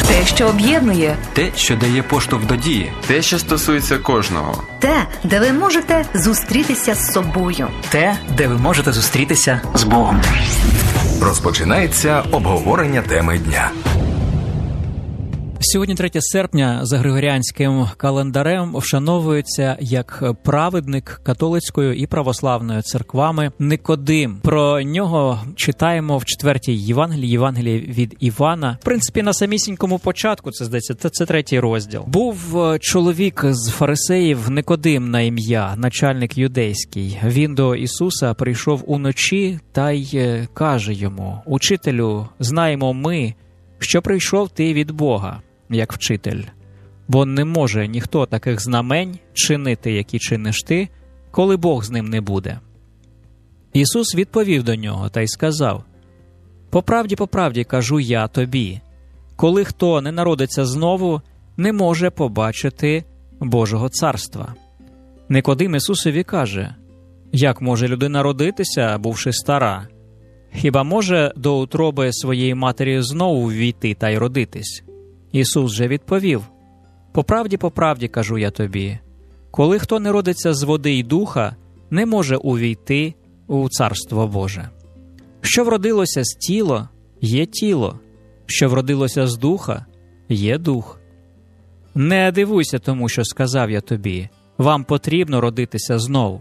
Те, що об'єднує. Те, що дає поштовх до дії. Те, що стосується кожного. Те, де ви можете зустрітися з собою. Те, де ви можете зустрітися з Богом. Розпочинається обговорення теми дня. Сьогодні 3 серпня за Григоріанським календарем вшановується як праведник католицькою і православною церквами Никодим. Про нього читаємо в 4-й Євангелії від Івана. В принципі, на самісінькому початку, це, здається, це 3-й розділ. Був чоловік з фарисеїв Никодим на ім'я, начальник юдейський. Він до Ісуса прийшов уночі та й каже йому: «Учителю, знаємо ми, що прийшов ти від Бога, як вчитель, бо не може ніхто таких знамень чинити, які чиниш ти, коли Бог з ним не буде». Ісус відповів до нього та й сказав: по правді, кажу я тобі, коли хто не народиться знову, не може побачити Божого царства». Никодим Ісусові каже: як може людина родитися, бувши стара? Хіба може до утроби своєї матері знову ввійти та й родитись? Ісус же відповів: по правді, кажу я тобі, коли хто не родиться з води й духа, не може увійти у Царство Боже. Що вродилося з тіла, є тіло, що вродилося з духа, є дух. Не дивуйся тому, що сказав я тобі, вам потрібно родитися знову.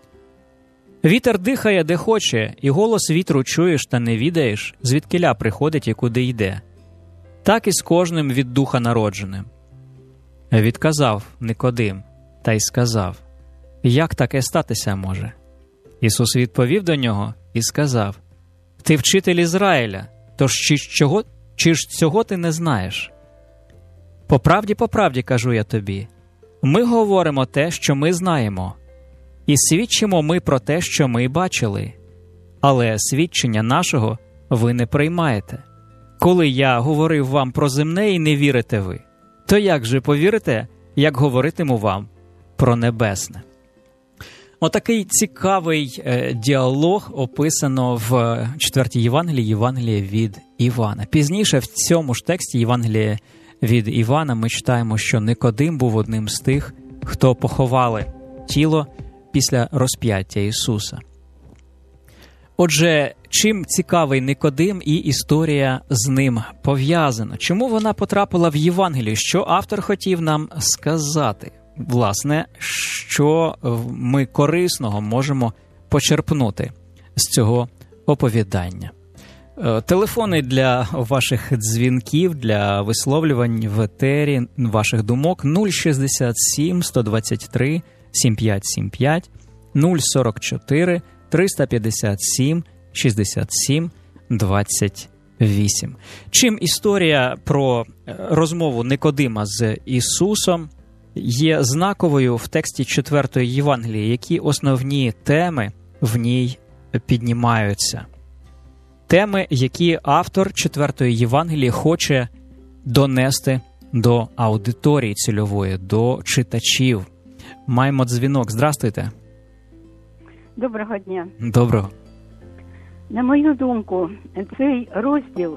Вітер дихає, де хоче, і голос вітру чуєш та не відаєш, звідкіля приходить і куди йде. Так і з кожним від духа народженим. Відказав Никодим та й сказав: як таке статися може? Ісус відповів до нього і сказав: ти вчитель Ізраїля, тож чи ж цього ти не знаєш? По правді, кажу я тобі, ми говоримо те, що ми знаємо, і свідчимо ми про те, що ми бачили, але свідчення нашого ви не приймаєте. Коли я говорив вам про земне і не вірите ви, то як же повірите, як говоритиму вам про небесне? Отакий цікавий діалог описано в 4-й Євангелії від Івана. Пізніше в цьому ж тексті Євангелія від Івана ми читаємо, що Никодим був одним з тих, хто поховали тіло після розп'яття Ісуса. Отже, чим цікавий Никодим і історія з ним пов'язана? Чому вона потрапила в Євангелію? Що автор хотів нам сказати? Власне, що ми корисного можемо почерпнути з цього оповідання? Телефони для ваших дзвінків, для висловлювань в етері ваших думок 067 123 7575, 044 357 67 28. Чим історія про розмову Никодима з Ісусом є знаковою в тексті 4-ї Євангелії, які основні теми в ній піднімаються? Теми, які автор 4-ї Євангелії хоче донести до аудиторії цільової, до читачів. Маємо дзвінок. Здрастуйте. Доброго дня. Доброго. На мою думку, цей розділ,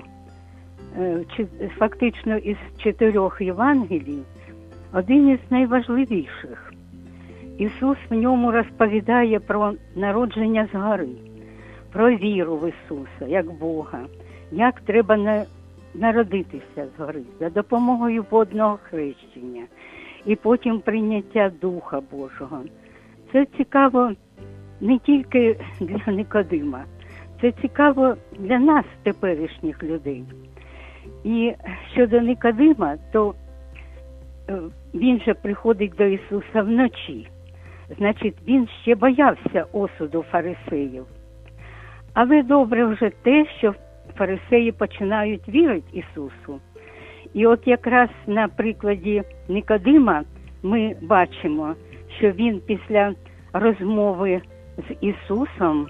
фактично із 4 Євангелій, один із найважливіших. Ісус в ньому розповідає про народження згори, про віру в Ісуса, як Бога, як треба народитися згори, за допомогою водного хрещення, і потім прийняття Духа Божого. Це цікаво не тільки для Никодима, це цікаво для нас, теперішніх людей. І щодо Никодима, то він же приходить до Ісуса вночі. Значить, він ще боявся осуду фарисеїв. Але добре вже те, що фарисеї починають вірити Ісусу. І от якраз на прикладі Никодима ми бачимо, що він після розмови з Ісусом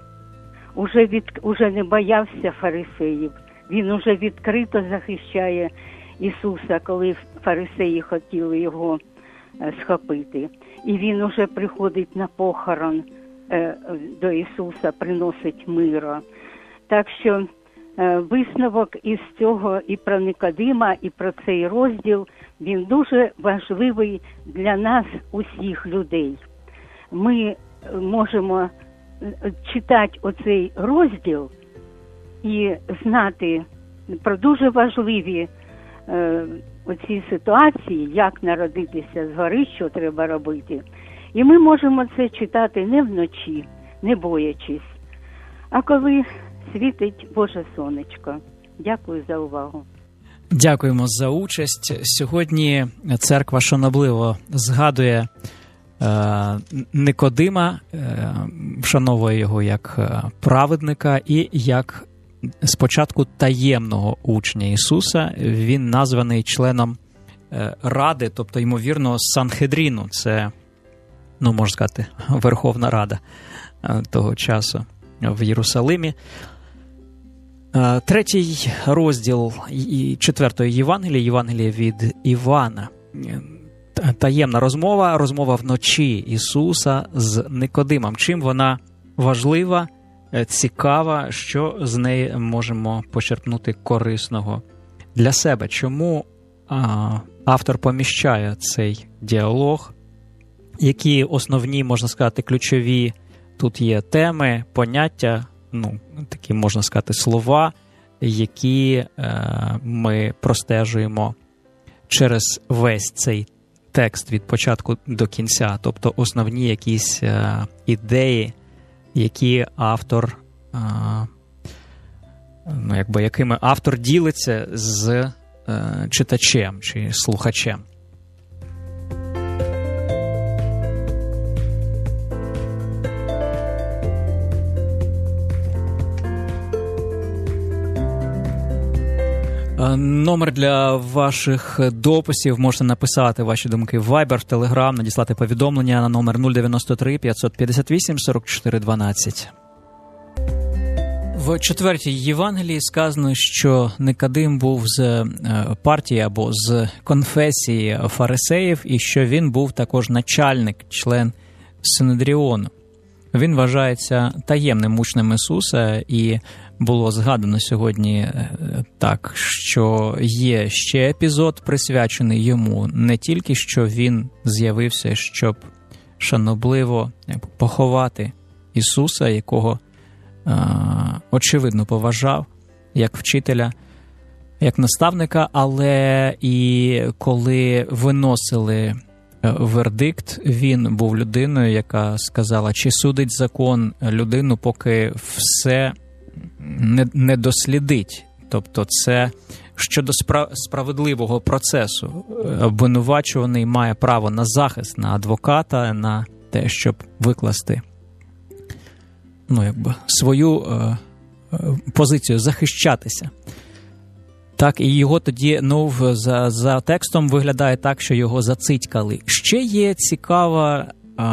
уже не боявся фарисеїв. Він уже відкрито захищає Ісуса, коли фарисеї хотіли його схопити. І він уже приходить на похорон до Ісуса, приносить миро. Так що висновок із цього і про Никодима, і про цей розділ, він дуже важливий для нас, усіх людей. Ми можемо читати оцей розділ і знати про дуже важливі оці ситуації, як народитися згори, що треба робити. І ми можемо це читати не вночі, не боячись, а коли світить Боже сонечко. Дякую за увагу. Дякуємо за участь. Сьогодні церква шанобливо згадує Никодима, вшановує його як праведника і як спочатку таємного учня Ісуса. Він названий членом Ради, тобто, ймовірно, Санхедріну. Це, можна сказати, Верховна Рада того часу в Єрусалимі. Третій розділ 4-ї Євангелія від Івана. Таємна розмова вночі Ісуса з Никодимом. Чим вона важлива, цікава, що з неї можемо почерпнути корисного для себе? Чому автор поміщає цей діалог? Які основні, можна сказати, ключові тут є теми, поняття, такі, можна сказати, слова, які ми простежуємо через весь цей текст від початку до кінця, тобто основні якісь ідеї, які автор, якими автор ділиться з читачем чи слухачем. Номер для ваших дописів. Можете написати ваші думки в Viber, в Telegram, надіслати повідомлення на номер 093 558 44 12. В 4-й Євангелії сказано, що Никодим був з партії або з конфесії фарисеїв, і що він був також начальник, член Синедріону. Він вважається таємним учнем Ісуса, і було згадано сьогодні так, що є ще епізод, присвячений йому, не тільки, що він з'явився, щоб шанобливо поховати Ісуса, якого очевидно поважав як вчителя, як наставника, але і коли виносили вердикт, він був людиною, яка сказала, чи судить закон людину, поки все не дослідить. Тобто це щодо справедливого процесу. Обвинувачуваний має право на захист, на адвоката, на те, щоб викласти свою позицію, захищатися. Так, і його тоді, за текстом виглядає так, що його зацитькали. Ще є цікава,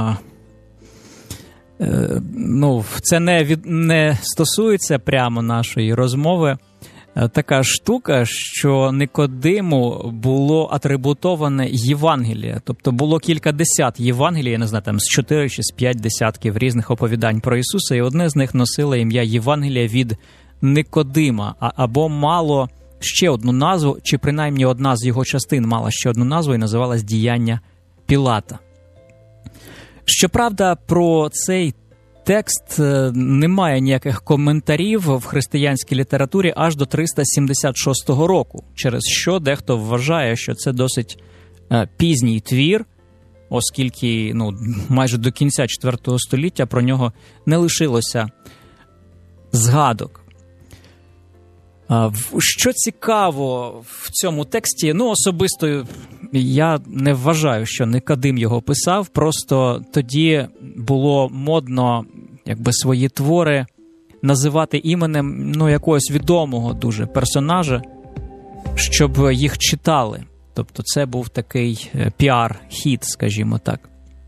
це не стосується прямо нашої розмови, така штука, що Никодиму було атрибутоване Євангеліє. Тобто було кількадесят Євангелій, я не знаю, там з 4 чи з 5 десятків різних оповідань про Ісуса, і одне з них носило ім'я Євангелія від Никодима, або мало ще одну назву, чи принаймні одна з його частин мала ще одну назву і називалась «Діяння Пілата». Щоправда, про цей текст немає ніяких коментарів в християнській літературі аж до 376 року, через що дехто вважає, що це досить пізній твір, оскільки майже до кінця IV століття про нього не лишилося згадок. Що цікаво в цьому тексті, особисто я не вважаю, що Никодим його писав, просто тоді було модно свої твори називати іменем якогось відомого дуже персонажа, щоб їх читали. Тобто це був такий піар-хіт, скажімо так.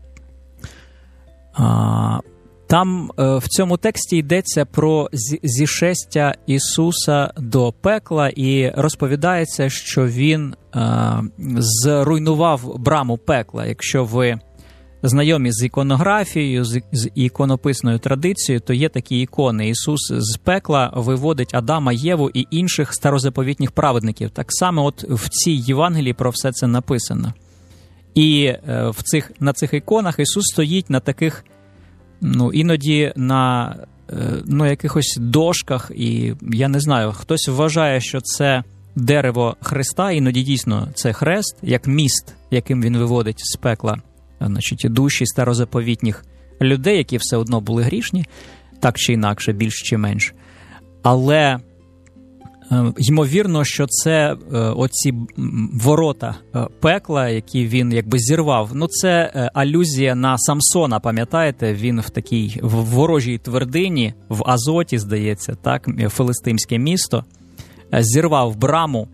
Там в цьому тексті йдеться про зішестя Ісуса до пекла і розповідається, що Він зруйнував браму пекла. Якщо ви знайомі з іконографією, з іконописною традицією, то є такі ікони. Ісус з пекла виводить Адама, Єву і інших старозаповітніх праведників. Так само от в цій Євангелії про все це написано. І на цих іконах Ісус стоїть на таких, іноді на якихось дошках, і я не знаю, хтось вважає, що це дерево Христа, іноді дійсно це хрест, як міст, яким він виводить з пекла, душі старозаповітніх людей, які все одно були грішні, так чи інакше, більш чи менш. Але ймовірно, що це оці ворота пекла, які він якби зірвав. Це алюзія на Самсона, пам'ятаєте? Він в такій ворожій твердині, в Азоті, здається, так, филистимське місто, зірвав браму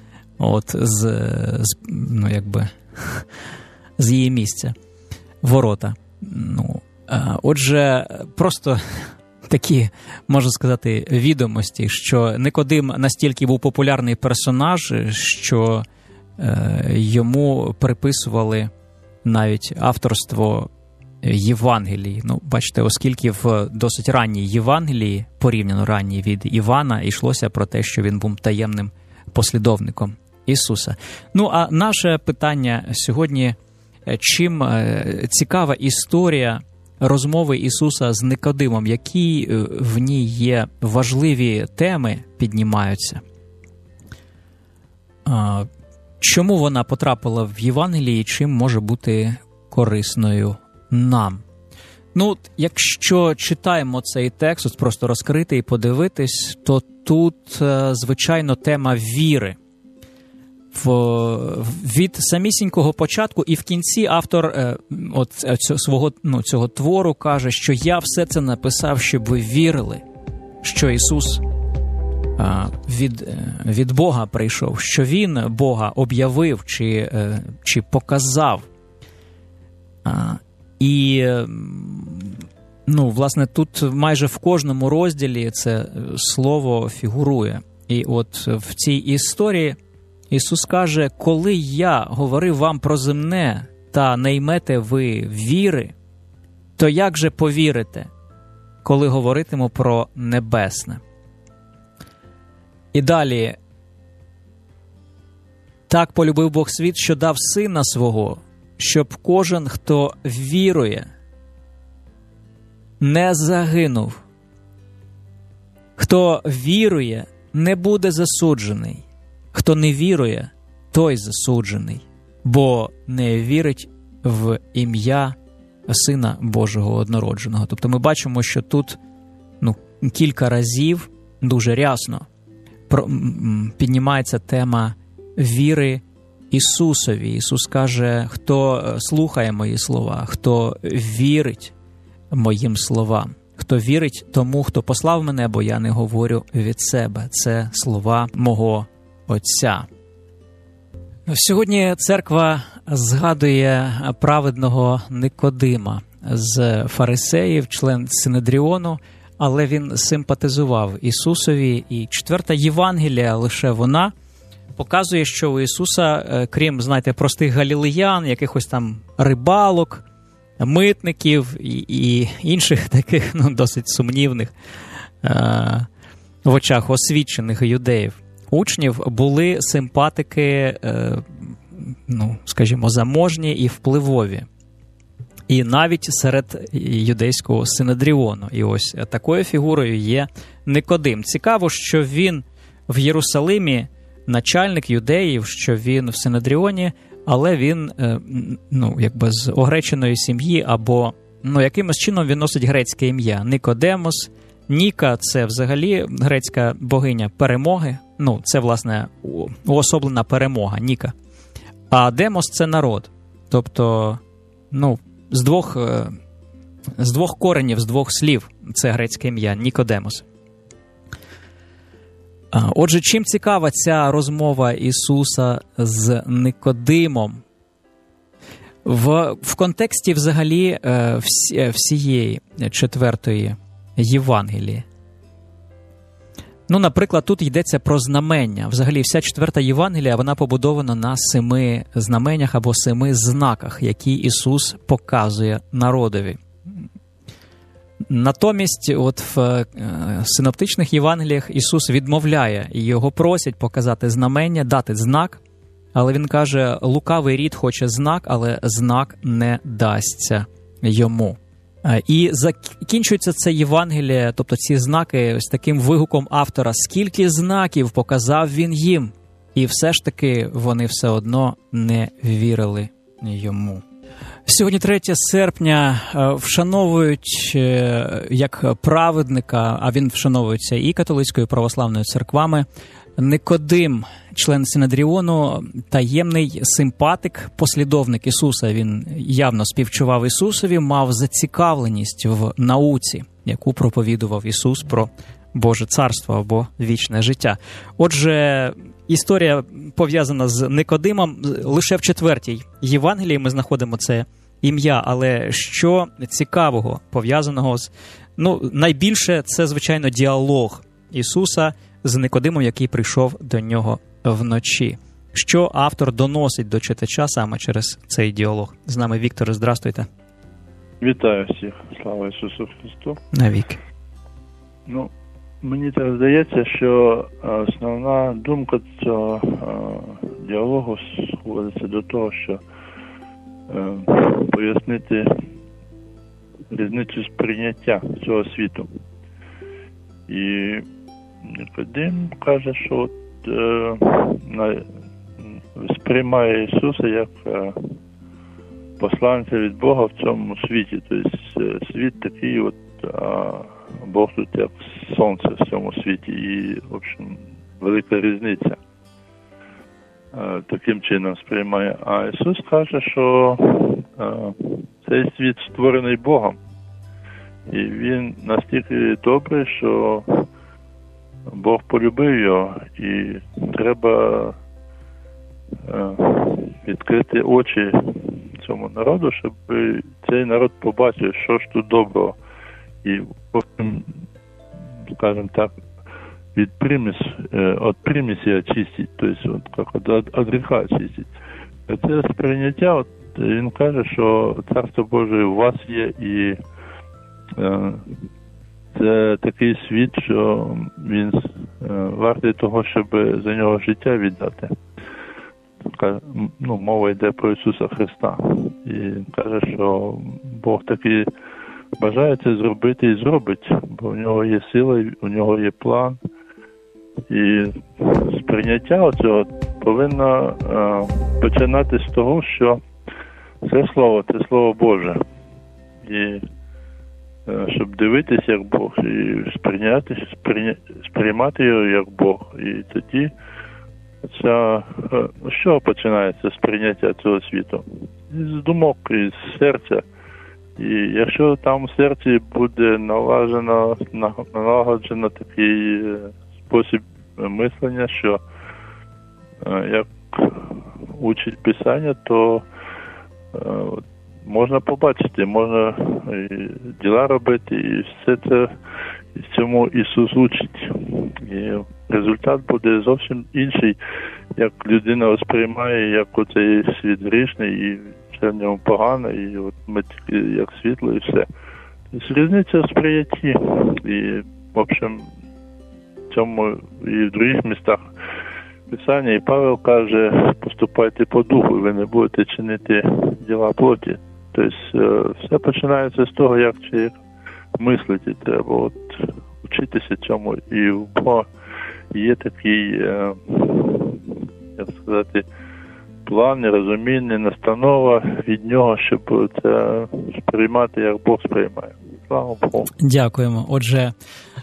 з її місця, ворота. Отже, просто такі, можна сказати, відомості, що Никодим настільки був популярний персонаж, що йому приписували навіть авторство Євангелії. Бачите, оскільки в досить ранній Євангелії, порівняно ранній від Івана, йшлося про те, що він був таємним послідовником Ісуса. А наше питання сьогодні, чим цікава історія розмови Ісуса з Никодимом, які в ній є важливі теми, піднімаються. Чому вона потрапила в Євангелії, чим може бути корисною нам? Якщо читаємо цей текст, просто розкрити і подивитись, то тут, звичайно, тема віри. Від самісінького початку і в кінці автор цього твору каже, що я все це написав, щоб ви вірили, що Ісус від Бога прийшов, що Він Бога об'явив чи показав. І, власне, тут майже в кожному розділі це слово фігурує. І от в цій історії Ісус каже, коли я говорив вам про земне, та не ймете ви віри, то як же повірите, коли говоритиму про небесне? І далі. Так полюбив Бог світ, що дав Сина Свого, щоб кожен, хто вірує, не загинув. Хто вірує, не буде засуджений. Хто не вірує, той засуджений, бо не вірить в ім'я Сина Божого однородженого. Тобто ми бачимо, що тут кілька разів дуже рясно піднімається тема віри Ісусові. Ісус каже, хто слухає мої слова, хто вірить моїм словам, хто вірить тому, хто послав мене, бо я не говорю від себе. Це слова мого Отця. Сьогодні церква згадує праведного Никодима з фарисеїв, член Синедріону, але він симпатизував Ісусові. І 4 Євангелія, лише вона, показує, що у Ісуса, крім, простих галілеян, якихось там рибалок, митників і інших таких, досить сумнівних в очах освічених юдеїв учнів, були симпатики, скажімо, заможні і впливові. І навіть серед юдейського Синедріону. І ось такою фігурою є Никодим. Цікаво, що він в Єрусалимі начальник юдеїв, що він в Синедріоні, але він, з огреченої сім'ї або, якимось чином він носить грецьке ім'я. Никодемос. Ніка – це взагалі грецька богиня перемоги. Це, власне, уособлена перемога, Ніка. А Демос – це народ. Тобто, з двох коренів, з двох слів це грецьке ім'я – Нікодемос. Отже, чим цікава ця розмова Ісуса з Никодимом? В контексті взагалі всієї 4-ї Євангелії. Ну, наприклад, тут йдеться про знамення. Взагалі, вся 4 Євангелія, вона побудована на 7 знаменнях або 7 знаках, які Ісус показує народові. Натомість, от в синоптичних Євангеліях Ісус відмовляє, і його просять показати знамення, дати знак, але він каже, лукавий рід хоче знак, але знак не дасться йому. І закінчується це Євангеліє, тобто ці знаки, ось таким вигуком автора, скільки знаків показав він їм, і все ж таки вони все одно не вірили йому. Сьогодні 3 серпня вшановують як праведника, а він вшановується і католицькою, і православною церквами, Никодим, член Синедріону, таємний симпатик, послідовник Ісуса. Він явно співчував Ісусові, мав зацікавленість в науці, яку проповідував Ісус про Боже царство або вічне життя. Отже, історія пов'язана з Никодимом. Лише в 4 Євангелії ми знаходимо це ім'я, але що цікавого пов'язаного з... найбільше це, звичайно, діалог Ісуса з Никодимом, який прийшов до нього вночі. Що автор доносить до читача саме через цей діалог? З нами Віктор, здрастуйте. Вітаю всіх. Слава Ісусу Христу. Навіки. Мені так здається, що основна думка цього діалогу сходиться до того, що пояснити різницю сприйняття цього світу. І Никодим каже, що сприймає Ісуса як посланця від Бога в цьому світі. Тобто світ такий, Бог тут як сонце в цьому світі. І, в общем, велика різниця. Таким чином сприймає. А Ісус каже, що цей світ створений Богом. І він настільки добрий, що Бог полюбив його, і треба відкрити очі цьому народу, щоб цей народ побачив, що ж тут доброго. І потім, скажімо так, від примісі очистить, тобто от гріха очистить. Це сприйняття, він каже, що Царство Боже у вас є, і це такий світ, що він вартий того, щоб за нього життя віддати. Мова йде про Ісуса Христа. І каже, що Бог таки бажає це зробити і зробить, бо в нього є сила, у нього є план. І сприйняття цього повинно починати з того, що це Слово Боже. І щоб дивитися як Бог, і сприймати його як Бог. І тоді з чого починається сприйняття цього світу? З думок, із серця. І якщо там в серці буде налагоджено такий спосіб мислення, що як учить Писання, то можна побачити, можна і діла робити, і все це, і цьому Ісус учить. І результат буде зовсім інший, як людина сприймає, як оцей світ грішний, і все в ньому погано, і от ми тільки як світло, і все. Тобто різниця в сприйнятті. І, в общем, в цьому і в других містах Писання, і Павел каже, поступайте по духу, і ви не будете чинити діла плоті. Тобто все починається з того, як чоловік мислити треба, вчитися цьому. І в Бога є такий, як сказати, план, розуміння, настанова від нього, щоб це сприймати, як Бог сприймає. Слава Богу. Дякуємо. Отже,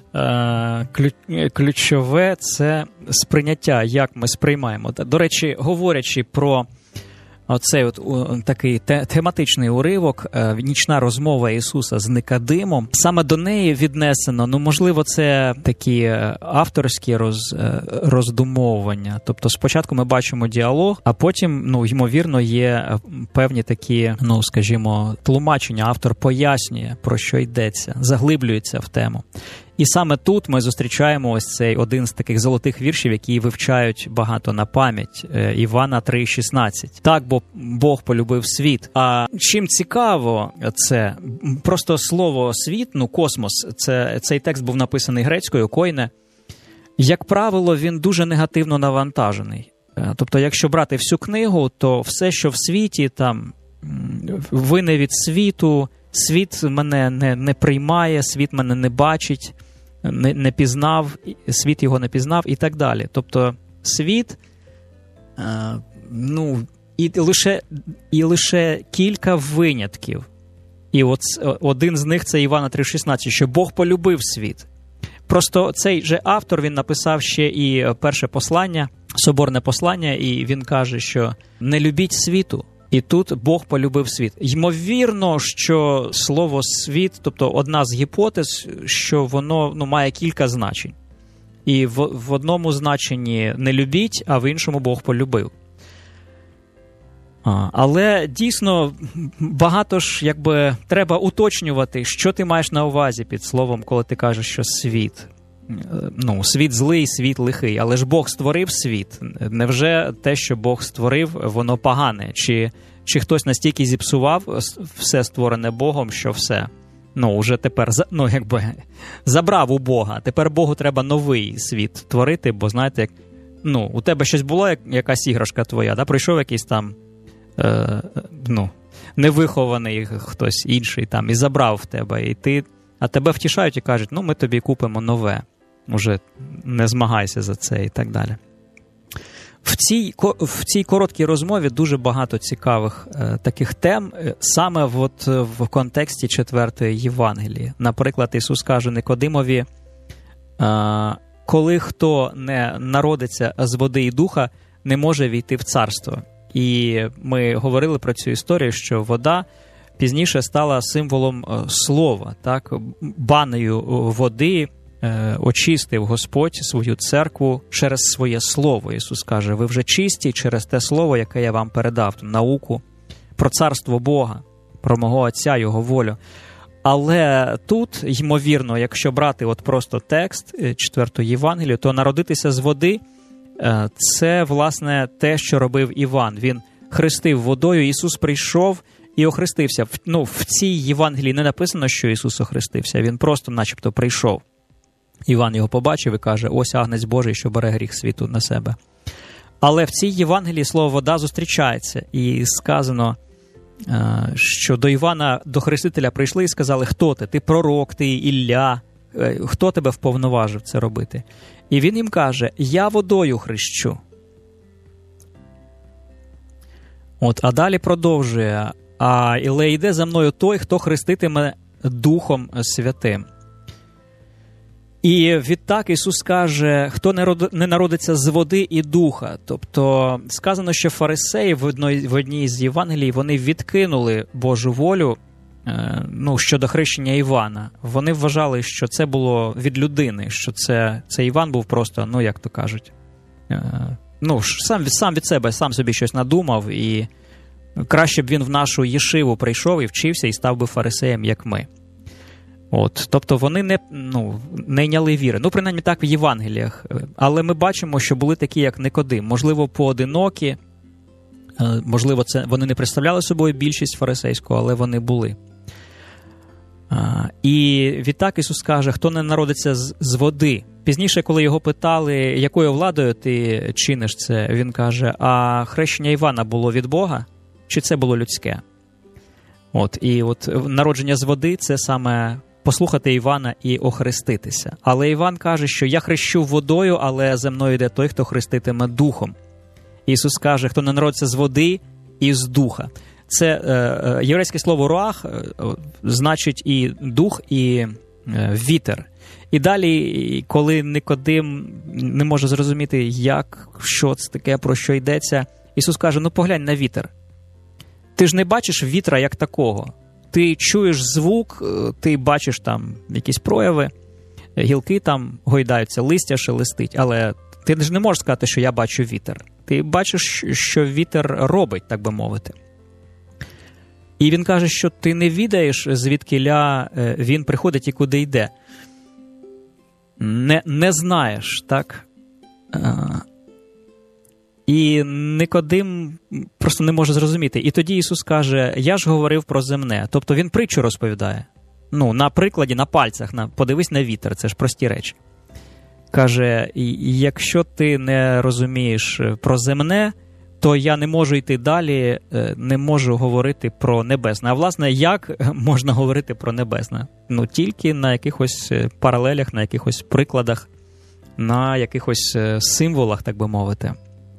ключове – це сприйняття, як ми сприймаємо. До речі, говорячи про оцей такий тематичний уривок, нічна розмова Ісуса з Никодимом, саме до неї віднесено, можливо, це такі авторські роздумовування. Тобто спочатку ми бачимо діалог, а потім, ймовірно, є певні такі, скажімо, тлумачення. Автор пояснює, про що йдеться, заглиблюється в тему. І саме тут ми зустрічаємо ось цей один з таких золотих віршів, які вивчають багато на пам'ять. Івана 3,16. Так, бо Бог полюбив світ. А чим цікаво це? Просто слово «світ», космос, цей текст був написаний грецькою, койне. Як правило, він дуже негативно навантажений. Тобто, якщо брати всю книгу, то все, що в світі, там, ви не від світу, світ мене не приймає, світ мене не бачить, не пізнав, світ його не пізнав і так далі. Тобто світ, і лише кілька винятків. І от один з них – це Івана 3,16, що Бог полюбив світ. Просто цей же автор, він написав ще і перше послання, соборне послання, і він каже, що не любіть світу. І тут Бог полюбив світ. Ймовірно, що слово «світ», тобто одна з гіпотез, що воно має кілька значень. І в одному значенні «не любіть», а в іншому «Бог полюбив». Але дійсно багато ж треба уточнювати, що ти маєш на увазі під словом, коли ти кажеш, що світ. Світ злий, світ лихий. Але ж Бог створив світ. Невже те, що Бог створив, воно погане? Чи хтось настільки зіпсував все створене Богом, що все? Уже тепер, забрав у Бога. Тепер Богу треба новий світ творити, бо, знаєте, у тебе щось було, якась іграшка твоя, да? Прийшов якийсь там невихований хтось інший там і забрав в тебе, а тебе втішають і кажуть, ми тобі купимо нове, уже не змагайся за це і так далі. В цій короткій розмові дуже багато цікавих таких тем, саме в контексті 4-ї Євангелії. Наприклад, Ісус каже Никодимові, коли хто не народиться з води і духа, не може війти в царство. І ми говорили про цю історію, що вода пізніше стала символом слова, так? Банею води очистив Господь свою церкву через своє слово. Ісус каже, ви вже чисті через те слово, яке я вам передав, науку про царство Бога, про мого Отця, Його волю. Але тут, ймовірно, якщо брати просто текст 4-ї Євангелії, то народитися з води – це, власне, те, що робив Іван. Він хрестив водою, Ісус прийшов і охрестився. В цій Євангелії не написано, що Ісус охрестився, він просто начебто прийшов. Іван його побачив і каже, ось Агнець Божий, що бере гріх світу на себе. Але в цій Євангелії слово «вода» зустрічається. І сказано, що до Івана, до Хрестителя прийшли і сказали, хто ти? Ти пророк, ти Ілля, хто тебе вповноважив це робити? І він їм каже, я водою хрещу. А далі продовжує, але йде за мною той, хто хреститиме Духом Святим. І відтак Ісус каже, хто не народиться з води і духа. Тобто сказано, що фарисеї в одній з Євангелій, вони відкинули Божу волю, щодо хрещення Івана. Вони вважали, що це було від людини, що це Іван був просто, як то кажуть, сам від себе, сам собі щось надумав, і краще б він в нашу єшиву прийшов і вчився, і став би фарисеєм, як ми. Тобто вони не йняли віри. Принаймні так в Євангеліях. Але ми бачимо, що були такі, як Никодим. Можливо, поодинокі, можливо, вони не представляли собою більшість фарисейську, але вони були. І відтак Ісус каже, хто не народиться з води. Пізніше, коли його питали, якою владою ти чиниш це, він каже, а хрещення Івана було від Бога, чи це було людське? І народження з води – це саме послухати Івана і охреститися. Але Іван каже, що я хрещу водою, але за мною йде той, хто хреститиме духом. Ісус каже, хто не народиться з води і з духа. Це єврейське слово «руах» значить і дух, і вітер. І далі, коли Никодим не може зрозуміти, що це таке, про що йдеться, Ісус каже, поглянь на вітер. Ти ж не бачиш вітра як такого. Ти чуєш звук, ти бачиш там якісь прояви, гілки там гойдаються, листя шелестить, але ти ж не можеш сказати, що я бачу вітер. Ти бачиш, що вітер робить, так би мовити. І він каже, що ти не відаєш, звідкиля він приходить і куди йде. не знаєш, так? І Никодим просто не може зрозуміти. І тоді Ісус каже, я ж говорив про земне. Тобто він притчу розповідає. На прикладі, на пальцях, подивись на вітер, це ж прості речі. Каже, якщо ти не розумієш про земне, то я не можу йти далі, не можу говорити про небесне. А власне, як можна говорити про небесне? Тільки на якихось паралелях, на якихось прикладах, на якихось символах, так би мовити.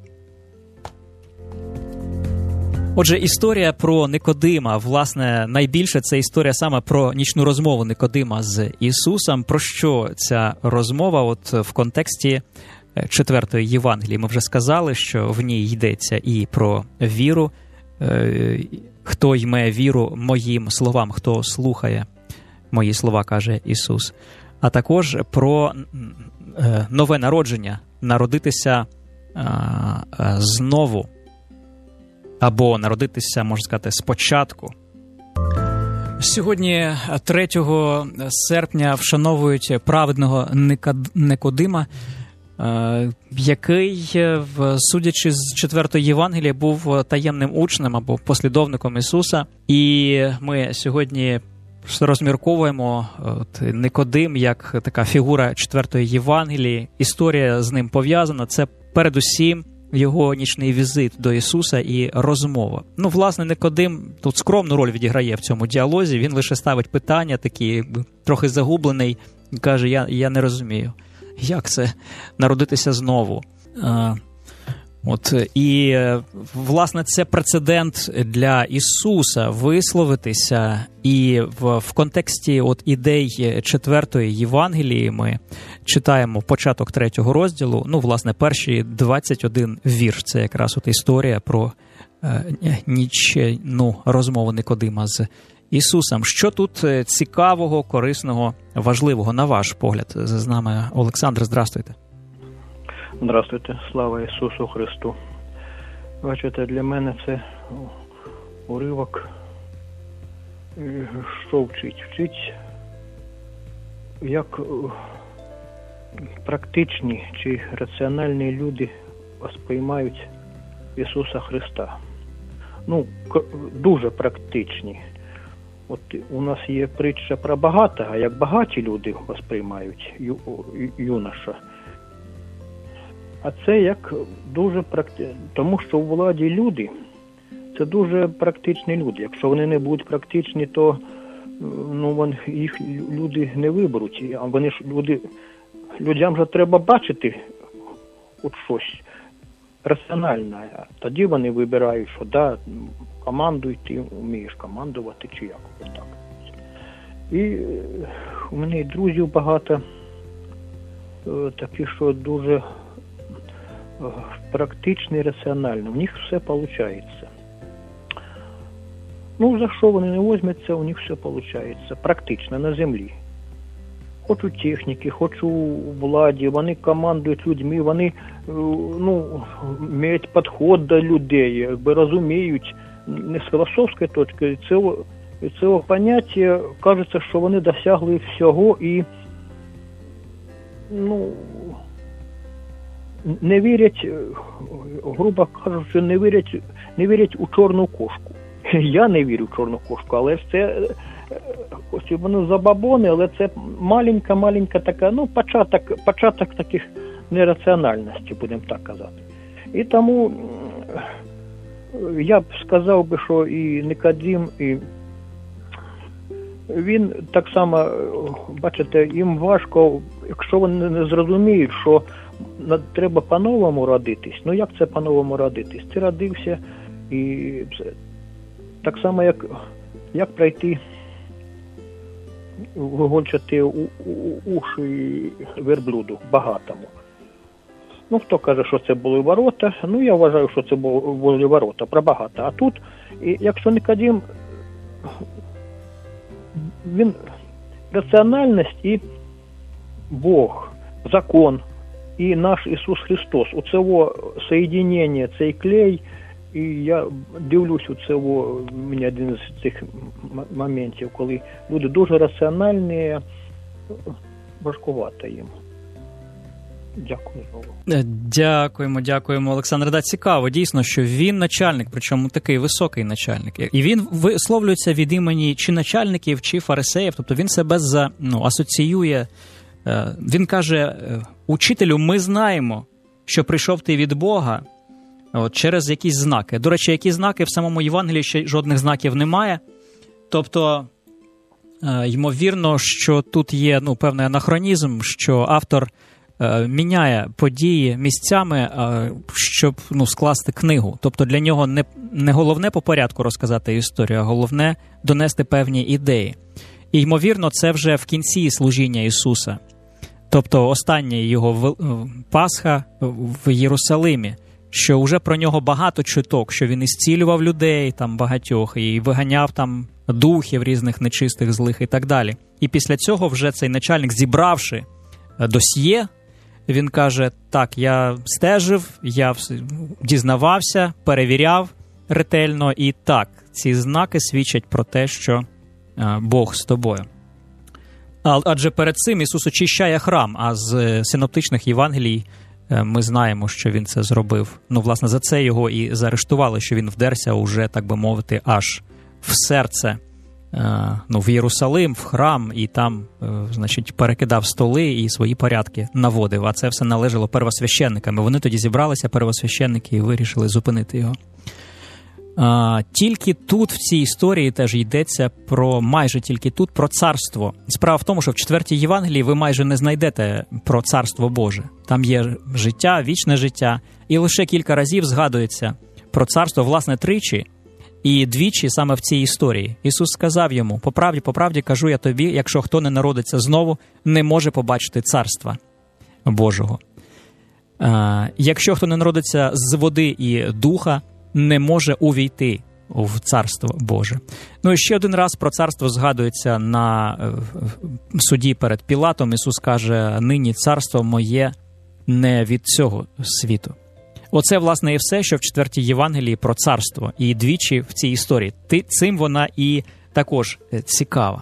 Отже, історія про Никодима, власне, найбільше це історія саме про нічну розмову Никодима з Ісусом. Про що ця розмова? От в контексті 4-ї Євангелії ми вже сказали, що в ній йдеться і про віру. Хто йме віру моїм словам, хто слухає мої слова, каже Ісус. А також про нове народження, народитися знову. Або народитися, можна сказати, спочатку. Сьогодні, 3 серпня, вшановують праведного Никодима, який, судячи з 4-ї Євангелії, був таємним учнем або послідовником Ісуса. І ми сьогодні розмірковуємо Никодим як така фігура 4-ї Євангелії. Історія з ним пов'язана. Це передусім його нічний візит до Ісуса і розмова. Власне, Никодим тут скромну роль відіграє в цьому діалозі. Він лише ставить питання, такі трохи загублений, і каже, я не розумію, як це народитися знову. І, власне, це прецедент для Ісуса висловитися, і в контексті ідей 4-ї Євангелії ми читаємо початок 3-го розділу, власне, перші 21 вірш, це якраз історія про нічну розмову Никодима з Ісусом. Що тут цікавого, корисного, важливого, на ваш погляд? З нами Олександр, здрастуйте. Здравствуйте, слава Ісусу Христу. Бачите, для мене це уривок, що вчить? Вчить, як практичні чи раціональні люди сприймають Ісуса Христа. Дуже практичні. У нас є притча про багатого, як багаті люди сприймають юноша. А це як дуже практично, тому що у владі люди, це дуже практичні люди. Якщо вони не будуть практичні, то їх люди не виберуть. А вони ж людям же треба бачити щось раціональне. Тоді вони вибирають, що командуй, ти вмієш командувати, чи як так. І у мене друзів багато такі, що дуже практично і раціонально. У них все виходить. За що вони не візьмуться, у них все виходить. Практично, на землі. Хоч у техніці, хоч у владі, вони командують людьми, вони мають підход до людей, розуміють, не з філософської точки, цього поняття, кажеться, що вони досягли всього і не вірять, грубо кажучи, не вірять у чорну кошку. Я не вірю в чорну кошку, але ж це, воно забабони, але це маленька така, початок таких нераціональності, будемо так казати. І тому я б сказав би, що і Никодим, і він так само, бачите, їм важко, якщо вони не зрозуміють, що треба по-новому родитись. Як це по-новому родитись? Ти родився, і так само, як пройти, вигончати уші верблюду, багатому. Хто каже, що це були ворота, я вважаю, що це були ворота, про багато. А тут, якщо Никодим, він раціональність і Бог, закон, і наш Ісус Христос. У цього соєдинення, цей клей, і я дивлюсь у цього, у мене один з цих моментів, коли люди дуже раціональні, важкувато їм. Дякую за увагу. Дякуємо, Олександр. Да, цікаво, дійсно, що він начальник, причому такий високий начальник. І він висловлюється від імені чи начальників, чи фарисеїв, тобто він себе асоціює. Він каже, учителю, ми знаємо, що прийшов ти від Бога через якісь знаки. До речі, які знаки? В самому Євангелії ще жодних знаків немає. Тобто, ймовірно, що тут є певний анахронізм, що автор міняє події місцями, щоб скласти книгу. Тобто для нього не головне по порядку розказати історію, а головне донести певні ідеї. І, ймовірно, це вже в кінці служіння Ісуса. Тобто остання його Пасха в Єрусалимі, що вже про нього багато чуток, що він ісцілював людей, там багатьох, і виганяв там духів різних нечистих, злих і так далі. І після цього вже цей начальник, зібравши досьє, він каже, так, я стежив, я дізнавався, перевіряв ретельно, і так, ці знаки свідчать про те, що Бог з тобою. Адже перед цим Ісус очищає храм, а з синоптичних Євангелій ми знаємо, що він це зробив. Власне, за це його і заарештували, що він вдерся уже, так би мовити, аж в серце, в Єрусалим, в храм, і там, значить, перекидав столи і свої порядки наводив. А це все належало первосвященникам. Вони тоді зібралися, первосвященники, і вирішили зупинити його. Тільки тут, в цій історії, теж йдеться майже тільки тут, про царство. Справа в тому, що в 4-й Євангелії ви майже не знайдете про царство Боже. Там є життя, вічне життя, і лише кілька разів згадується про царство, власне, тричі, і двічі саме в цій історії. Ісус сказав йому, по правді кажу я тобі, якщо хто не народиться знову, не може побачити царства Божого. Якщо хто не народиться з води і духа, не може увійти в Царство Боже. І ще один раз про царство згадується на суді перед Пілатом. Ісус каже, нині царство моє не від цього світу. Оце, власне, і все, що в 4-й Євангелії про царство. І двічі в цій історії. Цим вона і також цікава.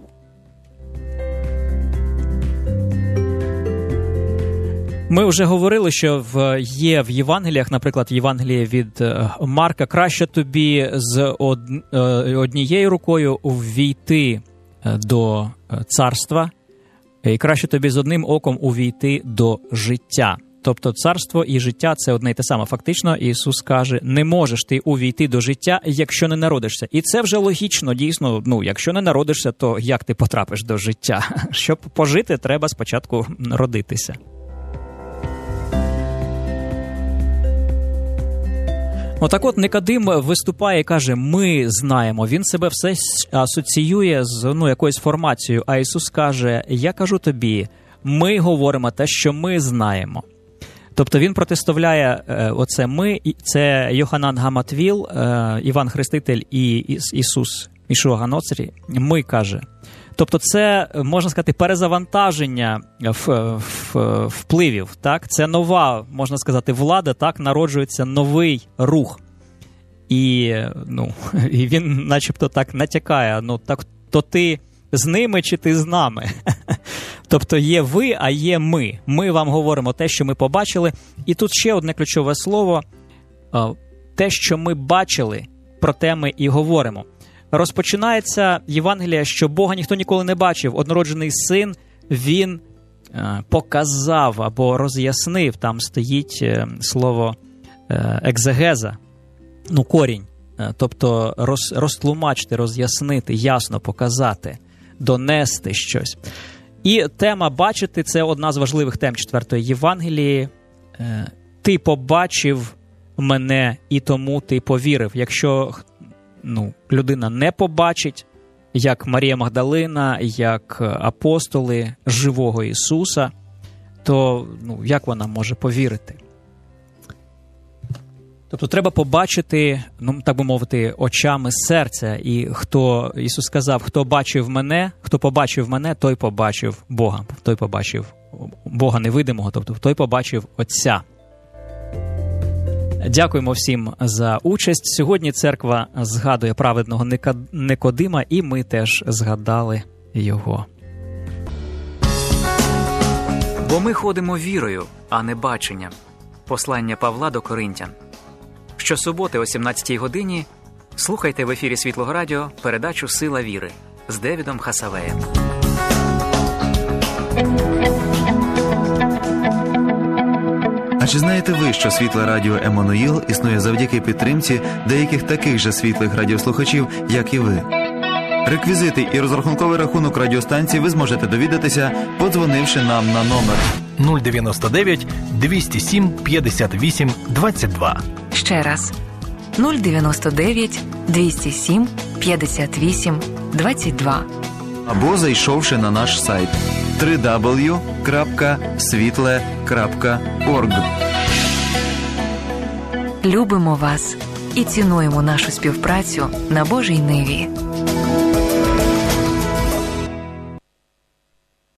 Ми вже говорили, що є в Євангеліях, наприклад, в Євангелії від Марка, краще тобі з однією рукою увійти до царства, і краще тобі з одним оком увійти до життя. Тобто царство і життя – це одне й те саме. Фактично, Ісус каже, не можеш ти увійти до життя, якщо не народишся. І це вже логічно, дійсно, якщо не народишся, то як ти потрапиш до життя? Щоб пожити, треба спочатку родитися. Отак от Никодим виступає і каже, ми знаємо. Він себе все асоціює з якоюсь формацією, а Ісус каже, я кажу тобі, ми говоримо те, що ми знаємо. Тобто він протиставляє оце ми, це Йоханан га-Матвіл, Іван Хреститель і Ісус Ішуа га-Ноцрі, ми, каже. Тобто це, можна сказати, перезавантаження впливів, так? Це нова, можна сказати, влада, так? Народжується новий рух. І він начебто так натякає, так, то ти з ними чи ти з нами? Тобто є ви, а є ми. Ми вам говоримо те, що ми побачили. І тут ще одне ключове слово. Те, що ми бачили, про те ми і говоримо. Розпочинається Євангелія, що Бога ніхто ніколи не бачив. Однороджений син, він показав або роз'яснив. Там стоїть слово екзегеза, корінь. Тобто розтлумачити, роз'яснити, ясно показати, донести щось. І тема «бачити» – це одна з важливих тем 4-ї Євангелії. Ти побачив мене, і тому ти повірив. Якщо людина не побачить, як Марія Магдалина, як апостоли живого Ісуса, то як вона може повірити? Тобто треба побачити, так би мовити, очами серця. І Ісус сказав, хто побачив мене, той побачив Бога. Той побачив Бога невидимого, тобто той побачив Отця. Дякуємо всім за участь. Сьогодні церква згадує праведного Никодима, і ми теж згадали його. Бо ми ходимо вірою, а не баченням. Послання Павла до Коринтян. Щосуботи о 17-й годині слухайте в ефірі Світлого Радіо передачу «Сила віри» з Девідом Хасавеєм. А чи знаєте ви, що світле радіо Еммануїл існує завдяки підтримці деяких таких же світлих радіослухачів, як і ви? Реквізити і розрахунковий рахунок радіостанції ви зможете довідатися, подзвонивши нам на номер 099 207 58 22. Ще раз. 099 207 58 22. Або зайшовши на наш сайт www.svitle.org. Любимо вас і цінуємо нашу співпрацю на Божій ниві.